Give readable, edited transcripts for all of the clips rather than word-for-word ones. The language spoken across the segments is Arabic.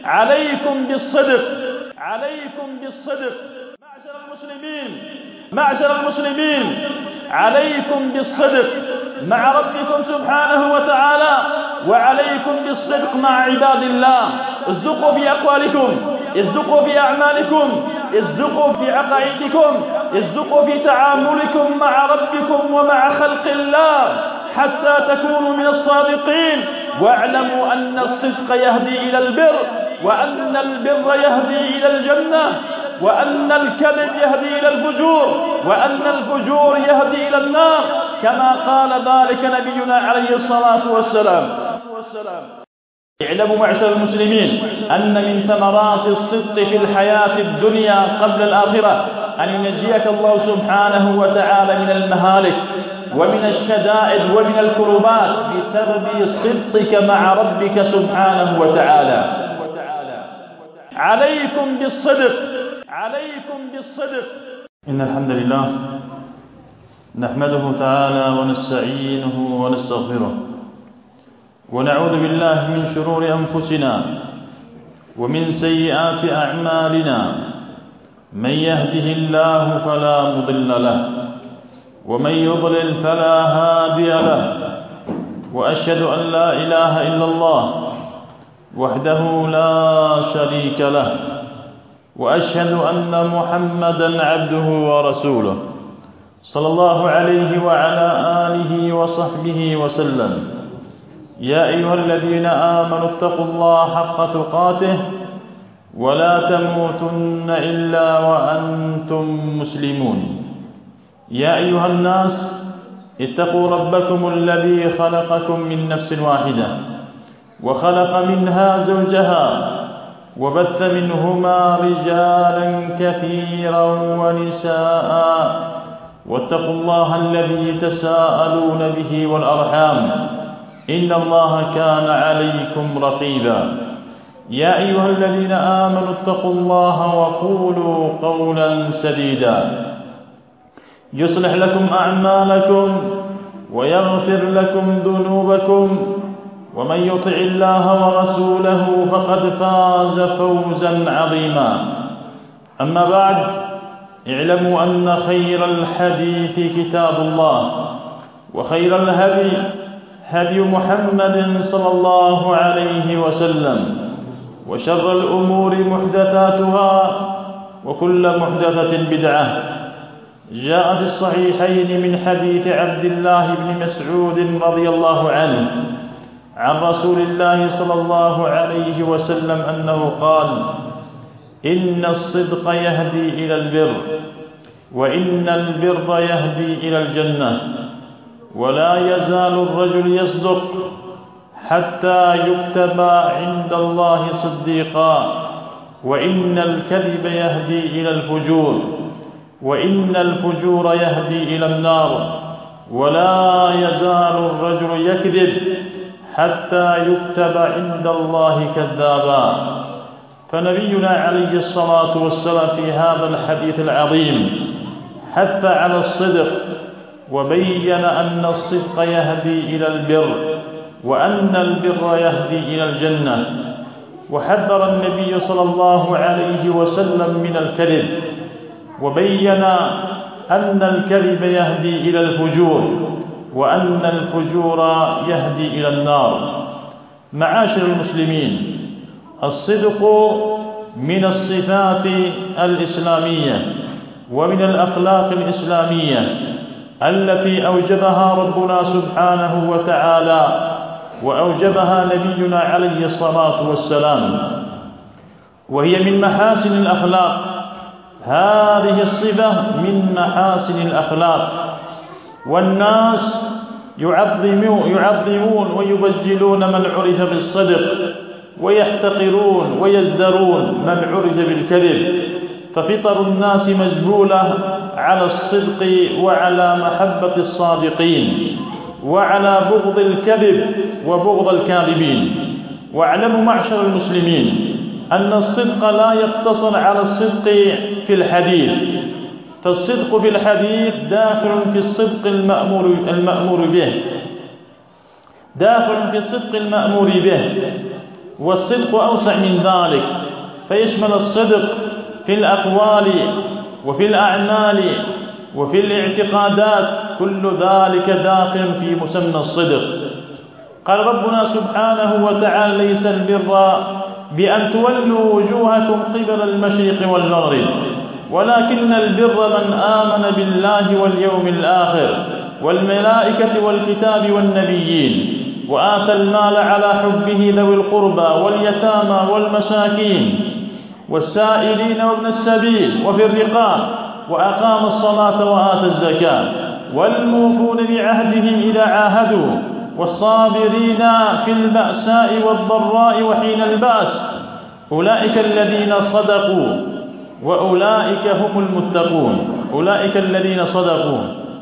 عليكم بالصدق، عليكم بالصدق. معشر المسلمين، عليكم بالصدق مع ربكم سبحانه وتعالى، وعليكم بالصدق مع عباد الله. اصدقوا في أقوالكم، اصدقوا في أعمالكم، اصدقوا في عقائدكم، اصدقوا في تعاملكم مع ربكم ومع خلق الله حتى تكونوا من الصادقين. واعلموا أن الصدق يهدي إلى البر، وأن البر يهدي إلى الجنة، وأن الكذب يهدي إلى الفجور، وأن الفجور يهدي إلى النار، كما قال ذلك نبينا عليه الصلاة والسلام. اعلموا معشر المسلمين أن من ثمرات الصدق في الحياة الدنيا قبل الآخرة أن ينجيك الله سبحانه وتعالى من المهالك ومن الشدائد ومن الكربات بسبب صدقك مع ربك سبحانه وتعالى. عليكم بالصدق، عليكم بالصدق. إن الحمد لله نحمده تعالى ونستعينه ونستغفره، ونعوذ بالله من شرور أنفسنا ومن سيئات أعمالنا. من يهده الله فلا مضل له، ومن يضلل فلا هادي له. وأشهد أن لا إله إلا الله وحده لا شريك له، وأشهد أن محمدا عبده ورسوله صلى الله عليه وعلى آله وصحبه وسلم. يا أيها الذين آمنوا اتقوا الله حق تقاته ولا تموتن إلا وأنتم مسلمون. يا أيها الناس اتقوا ربكم الذي خلقكم من نفس واحدة وخلق منها زوجها وبث منهما رجالا كثيرا ونساء، واتقوا الله الذي تساءلون به والأرحام إن الله كان عليكم رقيبا. يا أيها الذين آمنوا اتقوا الله وقولوا قولا سديدا يصلح لكم أعمالكم ويغفر لكم ذنوبكم، ومن يطع الله ورسوله فقد فاز فوزا عظيما. أما بعد، اعلموا أن خير الحديث كتاب الله، وخير الهدي هدي محمد صلى الله عليه وسلم، وشر الأمور محدثاتها، وكل محدثة بدعة. جاء في الصحيحين من حديث عبد الله بن مسعود رضي الله عنه عن رسول الله صلى الله عليه وسلم أنه قال: إن الصدق يهدي إلى البر، وإن البر يهدي إلى الجنة، ولا يزال الرجل يصدق حتى يكتب عند الله صديقا، وإن الكذب يهدي إلى الفجور، وإن الفجور يهدي إلى النار، ولا يزال الرجل يكذب حتى يكتب عند الله كذابا. فنبينا عليه الصلاة والسلام في هذا الحديث العظيم حث على الصدق، وبين أن الصدق يهدي إلى البر، وأن البر يهدي إلى الجنة. وحذر النبي صلى الله عليه وسلم من الكذب، وبين أن الكذب يهدي إلى الفجور، وأن الفجور يهدي إلى النار. معاشر المسلمين، الصدق من الصفات الإسلامية ومن الأخلاق الإسلامية التي أوجبها ربنا سبحانه وتعالى، وأوجبها نبينا عليه الصلاة والسلام، وهي من محاسن الأخلاق. هذه الصفة من محاسن الأخلاق، والناس يعظمون ويبجلون من عرف بالصدق، ويحتقرون ويزدرون من عرف بالكذب. ففطر الناس مجبولة على الصدق وعلى محبة الصادقين، وعلى بغض الكذب وبغض الكاذبين. واعلموا معشر المسلمين أن الصدق لا يقتصر على الصدق في الحديث، فالصدق في الحديث داخل في الصدق المأمور به، داخل في الصدق المأمور به. والصدق أوسع من ذلك، فيشمل الصدق في الأقوال وفي الأعمال وفي الاعتقادات، كل ذلك داخل في مسمى الصدق. قال ربنا سبحانه وتعالى: ليس البر بأن تولوا وجوهكم قبل المشرق والمغرب، ولكن البر من آمن بالله واليوم الآخر والملائكة والكتاب والنبيين، وآتى المال على حبه ذوي القربى واليتامى والمساكين والسائلين وابن السبيل وفي الرقاب، وأقام الصلاة وآتى الزكاة، والموفون بعهدهم إذا عاهدوا، والصابرين في البأساء والضراء وحين البأس، أولئك الذين صدقوا وأولئك هم المتقون. أولئك الذين صدقوا،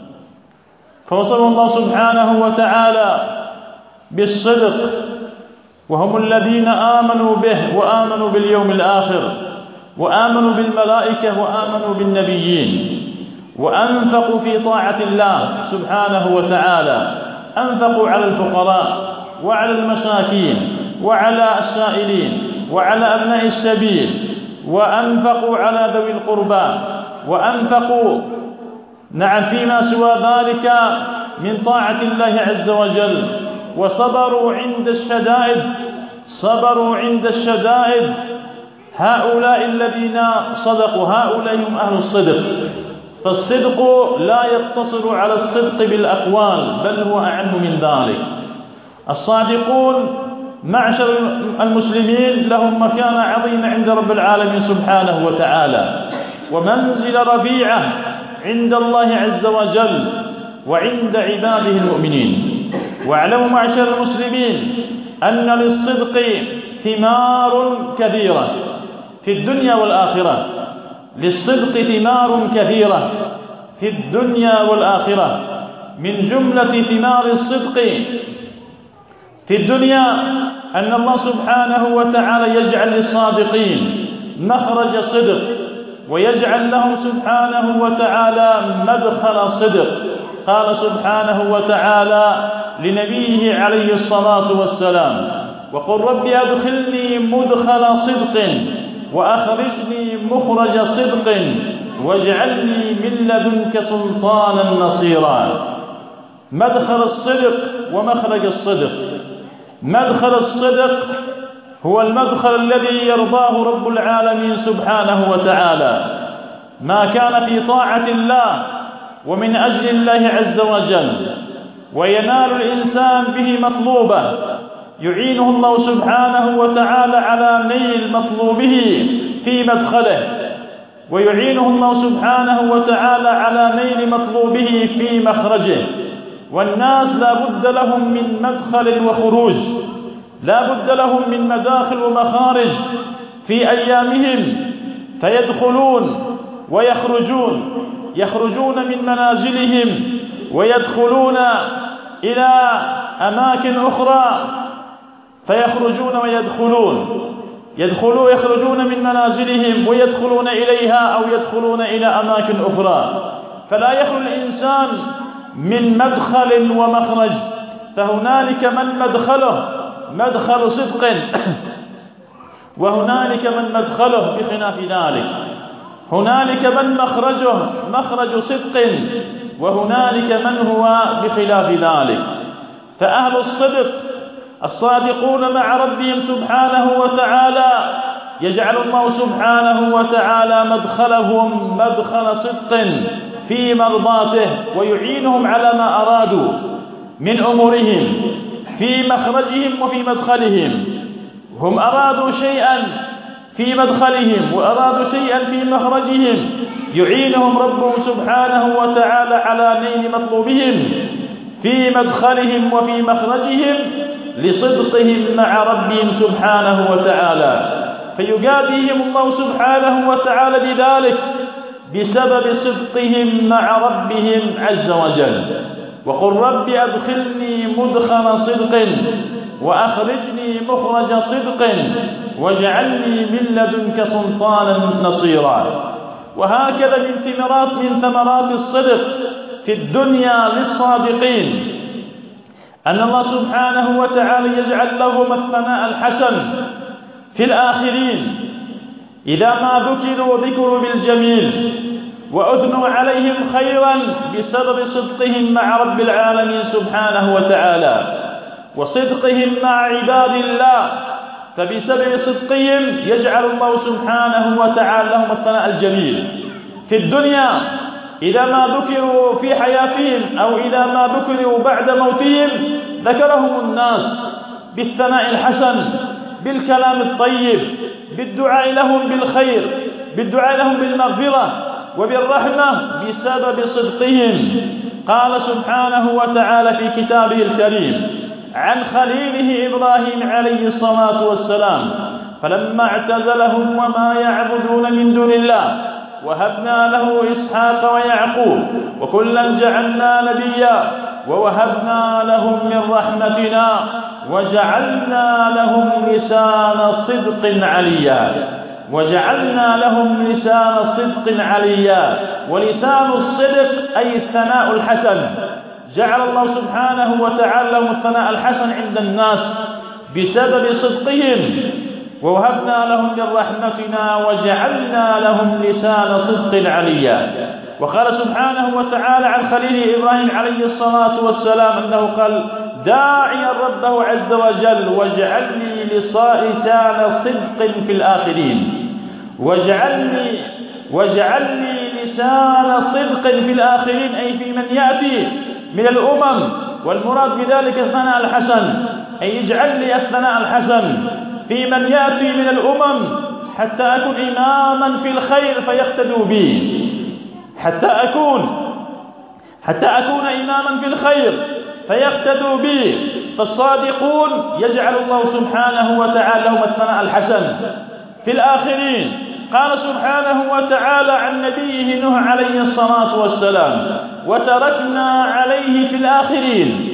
فوصف الله سبحانه وتعالى بالصدق، وهم الذين آمنوا به وآمنوا باليوم الآخر وآمنوا بالملائكة وآمنوا بالنبيين، وأنفقوا في طاعة الله سبحانه وتعالى، أنفقوا على الفقراء وعلى المساكين وعلى السائلين وعلى أبناء السبيل، وأنفقوا على ذوي القربى، وأنفقوا فيما سوى ذلك من طاعة الله عز وجل، وصبروا عند الشدائد، صبروا عند الشدائد. هؤلاء الذين صدقوا، هؤلاء هم أهل الصدق. فالصدق لا يقتصر على الصدق بالأقوال، بل هو أعم من ذلك. الصادقون معشر المسلمين لهم مكانة عظيمة عند رب العالمين سبحانه وتعالى، ومنزل رفيعة عند الله عز وجل وعند عباده المؤمنين. واعلموا معشر المسلمين أن للصدق ثمار كثيرة في الدنيا والآخرة، للصدق ثمار كثيرة في الدنيا والآخرة. من جملة ثمار الصدق في الدنيا أن الله سبحانه وتعالى يجعل للصادقين مخرج صدق، ويجعل لهم سبحانه وتعالى مدخل صدق. قال سبحانه وتعالى لنبيه عليه الصلاة والسلام: وقل رب أدخلني مدخل صدق وأخرجني مخرج صدق واجعلني من لدنك سلطانا نصيرا. مدخل الصدق ومخرج الصدق. مدخل الصدق هو المدخل الذي يرضاه رب العالمين سبحانه وتعالى، ما كان في طاعة الله ومن أجل الله عز وجل، وينال الإنسان به مطلوبه، يعينه الله سبحانه وتعالى على نيل مطلوبه في مدخله، ويعينه الله سبحانه وتعالى على نيل مطلوبه في مخرجه. والناس لا بد لهم من مدخل وخروج، لا بد لهم من مداخل ومخارج في أيامهم، فيدخلون ويخرجون، يخرجون من منازلهم ويدخلون إلى أماكن أخرى، فيخرجون ويدخلون، يخرجون من منازلهم ويدخلون إليها أو يدخلون إلى أماكن أخرى، فلا يخلو الإنسان من مدخل ومخرج. فهنالك من مدخله مدخل صدق، وهنالك من مدخله بخلاف ذلك. هنالك من مخرجه مخرج صدق، وهنالك من هو بخلاف ذلك. فأهل الصدق الصادقون مع ربهم سبحانه وتعالى يجعل الله سبحانه وتعالى مدخلهم مدخل صدق في مرضاته، ويعينهم على ما أرادوا من أمورهم في مخرجهم وفي مدخلهم. هم أرادوا شيئا في مدخلهم وأرادوا شيئا في مخرجهم، يعينهم ربهم سبحانه وتعالى على نيل مطلوبهم في مدخلهم وفي مخرجهم لصدقهم مع ربهم سبحانه وتعالى، فيجازيهم الله سبحانه وتعالى بذلك بسبب صدقهم مع ربهم عز وجل. وقل رب أدخلني مدخل صدق وأخرجني مخرج صدق واجعلني من لدنك سلطانا نصيرا. وهكذا من ثمرات الصدق في الدنيا للصادقين أن الله سبحانه وتعالى يجعل لهم الثناء الحسن في الآخرين إذا ما ذكروا بالجميل وأثنوا عليهم خيرا بسبب صدقهم مع رب العالمين سبحانه وتعالى وصدقهم مع عباد الله. فبسبب صدقهم يجعل الله سبحانه وتعالى لهم الثناء الجميل في الدنيا إذا ما ذكروا في حياتهم أو إذا ما ذكروا بعد موتهم ذكرهم الناس بالثناء الحسن، بالكلام الطيب، بالدعاء لهم بالخير، بالدعاء لهم بالمغفرة وبالرحمة بسبب صدقهم. قال سبحانه وتعالى في كتابه الكريم عن خليله إبراهيم عليه الصلاة والسلام: فلما اعتزلهم وما يعبدون من دون الله وهبنا له إسحاق ويعقوب وكلا جعلنا نبيا ووهبنا لهم من رحمتنا وجعلنا لهم لسان صدق عليا. وجعلنا لهم لسان صدق عليا. ولسان الصدق أي الثناء الحسن. جعل الله سبحانه وتعالى لهم الثناء الحسن عند الناس بسبب صدقهم. ووهبنا لهم من رحمتنا وجعلنا لهم لسان صدق عليا. وقال سبحانه وتعالى عن خليله إبراهيم عليه الصلاة والسلام أنه قال داعيا ربه عز وجل: واجعلني لسان صدق في الآخرين. واجعلني لسان صدق في الآخرين أي في من يأتي من الأمم. والمراد بذلك الثناء الحسن، أي اجعل لي الثناء الحسن في من يأتي من الأمم حتى أكون إماما في الخير فيقتدوا بي، حتى أكون إماما في الخير فيقتدوا بي. فالصادقون يجعل الله سبحانه وتعالى لهم الثناء الحسن في الآخرين. قال سبحانه وتعالى عن نبيه نوح عليه الصلاة والسلام: وتركنا عليه في الآخرين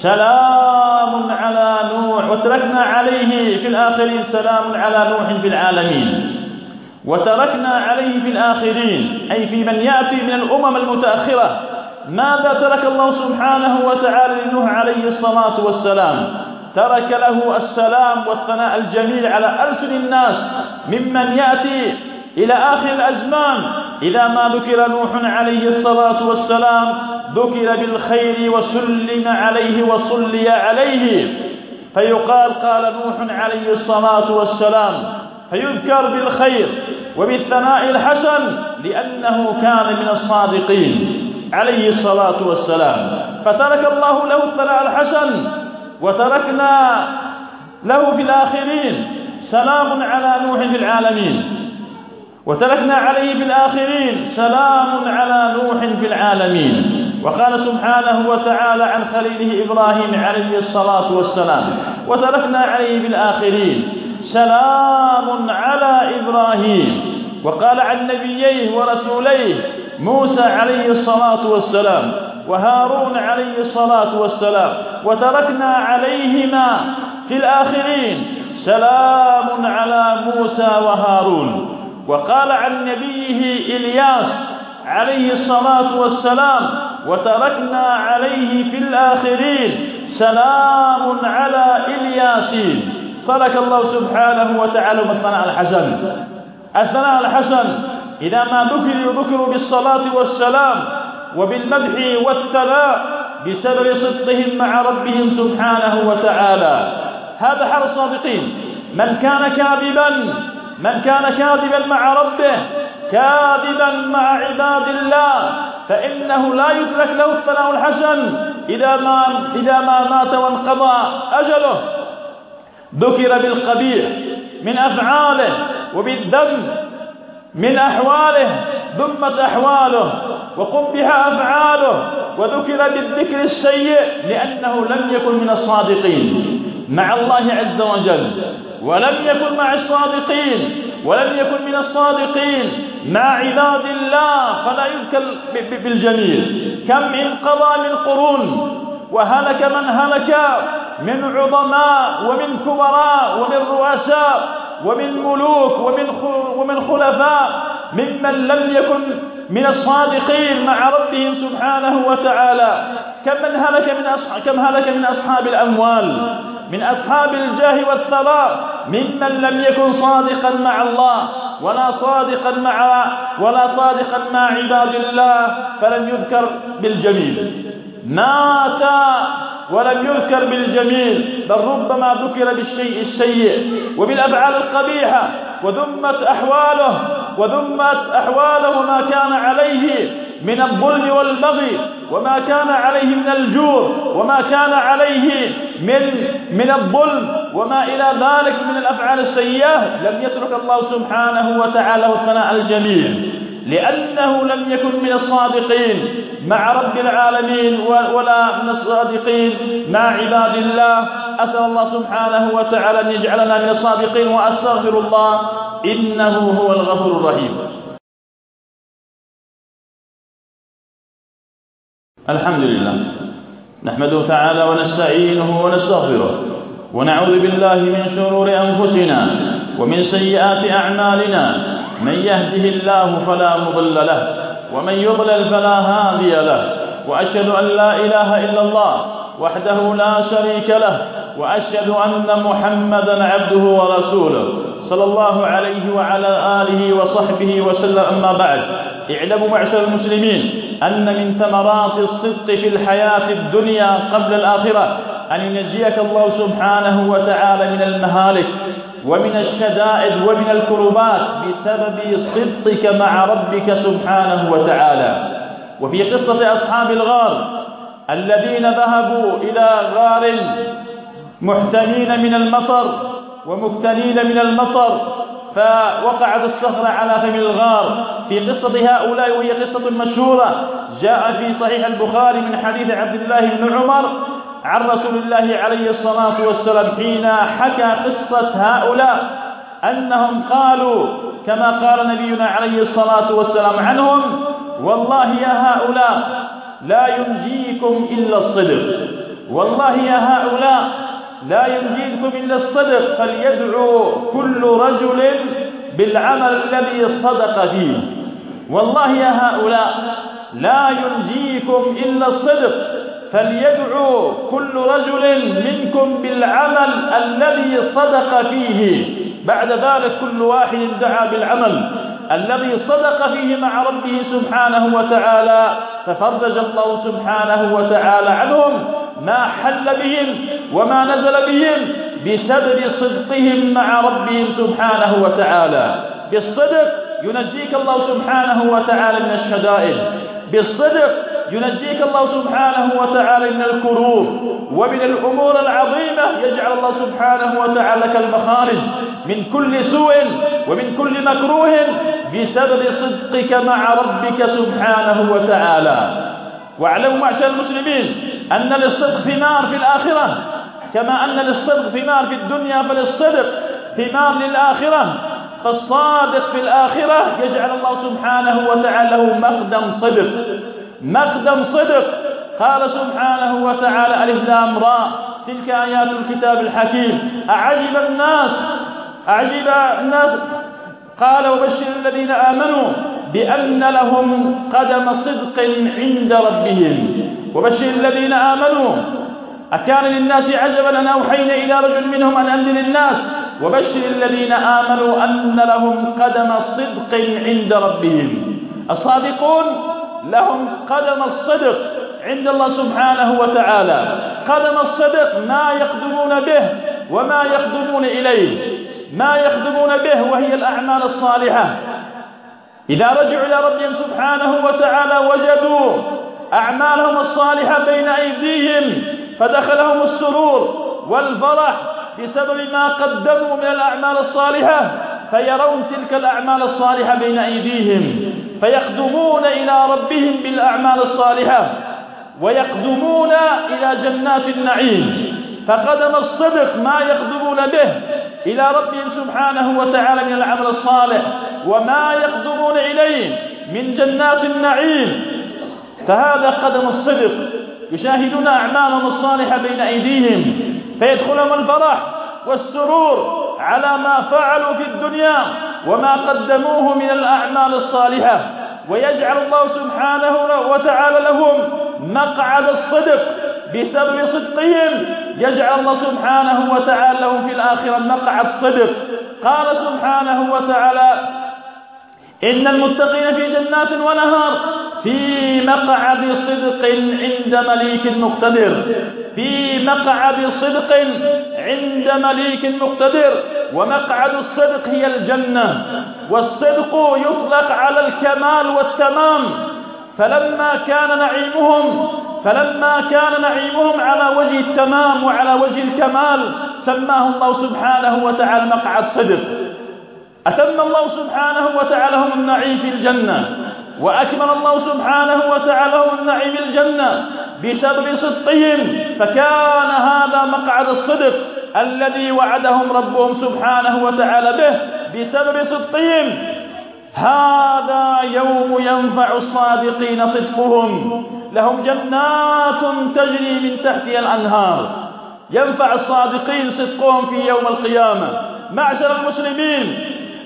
سلام على نوح. وتركنا عليه في الآخرين سلام على نوح في العالمين. وتركنا عليه في الآخرين أي في من يأتي من الأمم المتأخرة. ماذا ترك الله سبحانه وتعالى لنوح عليه الصلاة والسلام؟ ترك له السلام والثناء الجميل على ألسن الناس ممن يأتي إلى آخر الأزمان. إذا ما ذكر نوح عليه الصلاة والسلام ذكر بالخير وسلم عليه وصلي عليه، فيقال قال نوح عليه الصلاة والسلام، فيذكر بالخير وبالثناء الحسن لأنه كان من الصادقين عليه الصلاة والسلام. فترك الله له الثناء الحسن وتركنا له في الآخرين سلام على نوح في العالمين. وتركنا عليه في الآخرين سلام على نوح في العالمين. وقال سبحانه وتعالى عن خليله إبراهيم عليه الصلاة والسلام: وتركنا عليه في الآخرين سلام على إبراهيم. وقال عن نبييه ورسوليه موسى عليه الصلاة والسلام وهارون عليه الصلاة والسلام: وتركنا عليهما في الآخرين سلام على موسى وهارون. وقال عن نبيه إلياس عليه الصلاة والسلام: وتركنا عليه في الآخرين سلام على الياسين. ترك الله سبحانه وتعالى الثناء الحسن. الثناء الحسن إذا ما ذكروا بالصلاة والسلام وبالمدح والثناء بسبب صدقهم مع ربهم سبحانه وتعالى. هذا حال الصادقين. من كان كاذبا مع ربه، كاذبا مع عباد الله، فإنه لا يترك له الثناء الحسن إذا ما مات وانقضى أجله. ذكر بالقبيح من أفعاله وبالذم من أحواله ذمت أحواله وقبح أفعاله، وذكر بالذكر السيء لأنه لم يكن من الصادقين مع الله عز وجل، ولم يكن مع الصادقين، ولم يكن من الصادقين مع عباد الله، فلا يذكر بالجميل. كم انقضى من قرون وهلك من هلك من عظماء ومن كبراء ومن رؤساء ومن ملوك ومن خلفاء ممن لم يكن من الصادقين مع ربهم سبحانه وتعالى. كم هلك من أصحاب الأموال، من أصحاب الجاه والثراء، ممن لم يكن صادقا مع الله ولا صادقا مع عباد الله، فلم يذكر بالجميل، مات ولم يذكر بالجميل، بل ربما ذكر بالشيء السيء وبالأفعال القبيحة، وذمت أحواله ما كان عليه من الظلم والبغي، وما كان عليه من الجور، وما كان عليه من الظلم، وما إلى ذلك من الأفعال السيئة. لم يترك الله سبحانه وتعالى الثناء الجميل، لأنه لم يكن من الصادقين مع رب العالمين ولا من الصادقين مع عباد الله. أسأل الله سبحانه وتعالى أن يجعلنا من الصادقين، وأستغفر الله إنه هو الغفور الرحيم. الحمد لله، نحمده تعالى ونستعينه ونستغفره، ونعوذ بالله من شرور أنفسنا ومن سيئات أعمالنا، من يهده الله فلا مضل له، ومن يضلل فلا هادي له، وأشهد أن لا إله إلا الله وحده لا شريك له، وأشهد أن محمدا عبده ورسوله صلى الله عليه وعلى آله وصحبه وسلم. أما بعد، اعلموا معشر المسلمين أن من ثمرات الصدق في الحياة الدنيا قبل الآخرة أن ينجيك الله سبحانه وتعالى من المهالك ومن الشدائد ومن الكربات بسبب صدقك مع ربك سبحانه وتعالى. وفي قصة أصحاب الغار الذين ذهبوا إلى غار محتمين من المطر ومكتنين من المطر، فوقعت الصخرة على فم الغار. في قصة هؤلاء، وهي قصة مشهورة جاء في صحيح البخاري من حديث عبد الله بن عمر عن رسول الله عليه الصلاة والسلام حين حكى قصة هؤلاء أنهم قالوا كما قال نبينا عليه الصلاة والسلام عنهم: والله يا هؤلاء لا ينجيكم إلا الصدق، والله يا هؤلاء لا ينجيكم إلا الصدق، فليدعو كل رجل بالعمل الذي صدق فيه. والله يا هؤلاء لا ينجيكم إلا الصدق، فليدعو كل رجل منكم بالعمل الذي صدق فيه. بعد ذلك كل واحد دعا بالعمل الذي صدق فيه مع ربه سبحانه وتعالى، ففرج الله سبحانه وتعالى عنهم ما حل بهم وما نزل بهم بسبب صدقهم مع ربهم سبحانه وتعالى. بالصدق ينجيك الله سبحانه وتعالى من الشدائد، بالصدق ينجيك الله سبحانه وتعالى من الكروب ومن الأمور العظيمة. يجعل الله سبحانه وتعالى لك المخارج من كل سوء ومن كل مكروه بسبب صدقك مع ربك سبحانه وتعالى. واعلموا معشر المسلمين أن للصدق ثمار في الآخرة، كما أن للصدق ثمار في الدنيا فللصدق ثمار للآخرة. فالصادق في الآخرة يجعل الله سبحانه وتعالى له مقدم صدق. قال سبحانه وتعالى: ألف لام راء، تلك آيات الكتاب الحكيم. أعجب الناس قال: وبشر الذين آمنوا بأن لهم قدم صدق عند ربهم. وبشر الذين آمنوا، أكان للناس عجبا أن أوحينا إلى رجل منهم أن أنذر الناس وبشر الذين آمنوا أن لهم قدم صدق عند ربهم. الصادقون لهم قدم الصدق عند الله سبحانه وتعالى. قدم الصدق ما يقدمون به وما يقدمون إليه، ما يخدمون به وهي الأعمال الصالحة. إذا رجعوا إلى ربهم سبحانه وتعالى وجدوا أعمالهم الصالحة بين أيديهم، فدخلهم السرور والفرح بسبب ما قدموا من الأعمال الصالحة، فيرون تلك الأعمال الصالحة بين أيديهم، فيقدمون إلى ربهم بالأعمال الصالحة ويقدمون إلى جنات النعيم. فقدم الصدق ما يقدمون به إلى ربهم سبحانه وتعالى من العمل الصالح وما يقدمون إليه من جنات النعيم، فهذا قدم الصدق. يشاهدون أعمالهم الصالحة بين أيديهم، فيدخلهم الفرح والسرور على ما فعلوا في الدنيا وما قدموه من الأعمال الصالحة، ويجعل الله سبحانه وتعالى لهم مقعد الصدق بسبب صدقهم يجعل الله سبحانه وتعالى لهم في الآخرة مقعد صدق. قال سبحانه وتعالى إن المتقين في جنات ونهر في مقعد صدق عند مليك مقتدر. في مقعد صدق عند مليك مقتدر. ومقعد الصدق هي الجنة، والصدق يطلق على الكمال والتمام. فلما كان نعيمهم على وجه التمام وعلى وجه الكمال سماه الله سبحانه وتعالى مقعد صدق. أتم الله سبحانه وتعالى لهم النعيم في الجنة، وأكمل الله سبحانه وتعالى لهم النعيم الجنة بسبب صدقهم، فكان هذا مقعد الصدق الذي وعدهم ربهم سبحانه وتعالى به بسبب صدقهم. هذا يوم ينفع الصادقين صدقهم، لهم جنات تجري من تحتها الأنهار. ينفع الصادقين صدقهم في يوم القيامة. معشر المسلمين،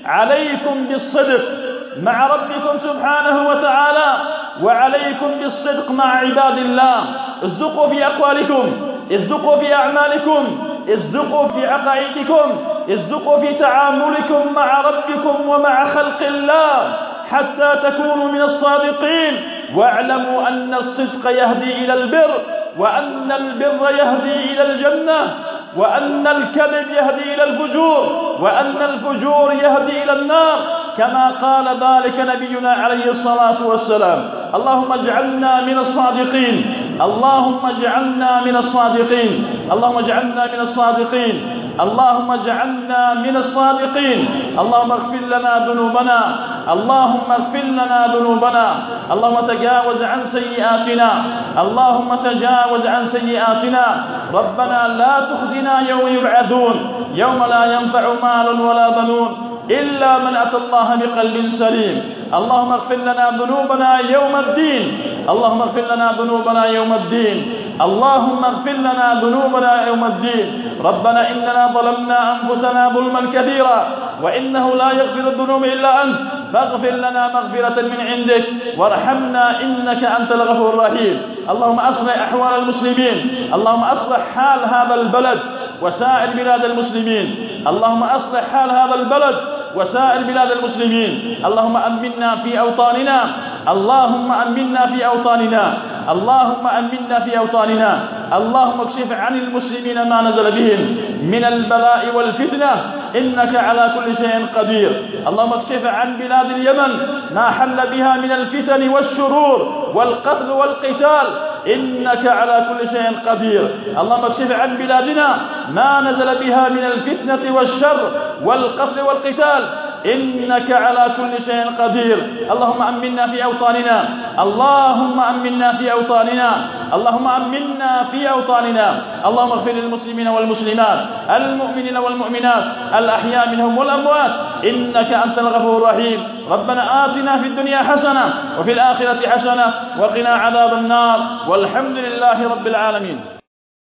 عليكم بالصدق مع ربكم سبحانه وتعالى، وعليكم بالصدق مع عباد الله. اصدقوا في أقوالكم، اصدقوا في أعمالكم، اصدقوا في عقائدكم، اصدقوا في تعاملكم مع ربكم ومع خلق الله حتى تكونوا من الصادقين. واعلموا أن الصدق يهدي إلى البر، وأن البر يهدي إلى الجنة، وأن الكذب يهدي إلى الفجور، وأن الفجور يهدي إلى النار، كما قال ذلك نبينا عليه الصلاة والسلام. اللهم اجعلنا من الصادقين، اللهم اجعلنا من الصادقين، اللهم اجعلنا من الصادقين، اللهم اجعلنا من الصادقين. اللهم اغفر لنا ذنوبنا، اللهم اغفر لنا ذنوبنا، اللهم تجاوز عن سيئاتنا، اللهم تجاوز عن سيئاتنا. ربنا لا تخزنا يوم يبعثون، يوم لا ينفع مال ولا بنون إلا من أتى الله بقلب سليم. اللهم اغفر لنا ذنوبنا يوم الدين، اللهم اغفر لنا ذنوبنا يوم الدين، اللهم اغفر لنا ذنوبنا يوم الدين. ربنا إننا ظلمنا أنفسنا ظلما كثيرا، وإنه لا يغفر الذنوب إلا أنت، فاغفر لنا مغفرة من عندك وارحمنا إنك أنت الغفور الرحيم. اللهم أصلح أحوال المسلمين، اللهم أصلح حال هذا البلد وسائر بلاد المسلمين، اللهم أصلح حال هذا البلد وسائر بلاد المسلمين. اللهم أمنا في أوطاننا، اللهم أمنا في أوطاننا، اللهم أمنا في أوطاننا. اللهم اكشف عن المسلمين ما نزل بهم من البلاء والفتنة، إنك على كل شيء قدير. اللهم اكشف عن بلاد اليمن ما حل بها من الفتن والشرور والقتل والقتال، إنك على كل شيء قدير. اللهم اكشف عن بلادنا ما نزل بها من الفتنة والشر والقتل والقتال، إنك على كل شيء قدير. اللهم أمنا في أوطاننا، اللهم أمنا في أوطاننا، اللهم أمنا في أوطاننا. اللهم اغفر للمسلمين والمسلمات، المؤمنين والمؤمنات، الأحياء منهم والأموات، إنك أنت الغفور الرحيم. ربنا آتنا في الدنيا حسنة وفي الآخرة حسنة وقنا عذاب النار، والحمد لله رب العالمين.